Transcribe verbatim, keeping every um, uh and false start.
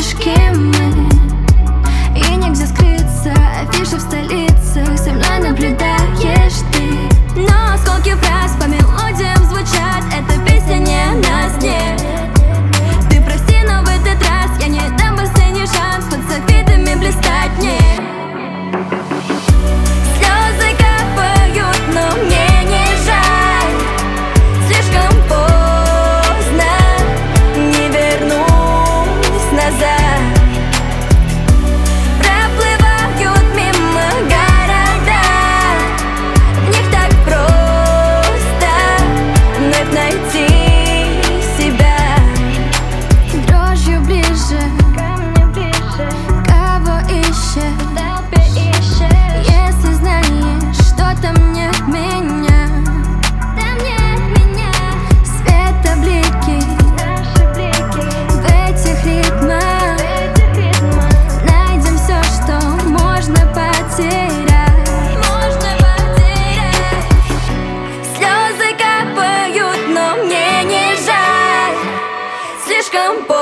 пешки мы, и нельзя скрыться. Афиши в столицах, со мной наблюдаешь ты. Но осколки фраз по мелодиям звучат. Эта песня не о нас, нет. Ты прости, но в этот раз я не дам последний шанс под софитами блистать мне. Слезы капают, но мне не жаль. Слишком поздно, не вернусь назад. Проплывают мимо города, в них так просто вновь найти себя. Дрожью ближе ко мне, ближе. Кого ищешь? В толпе ищешь. Если знаешь, что там нет меня, там нет меня. Светоблики, наши блики в этих ритмах, в этих ритмах. Найдем все, что можно потерять, можно потерять. Слезы капают, но мне не жаль. Слишком поздно,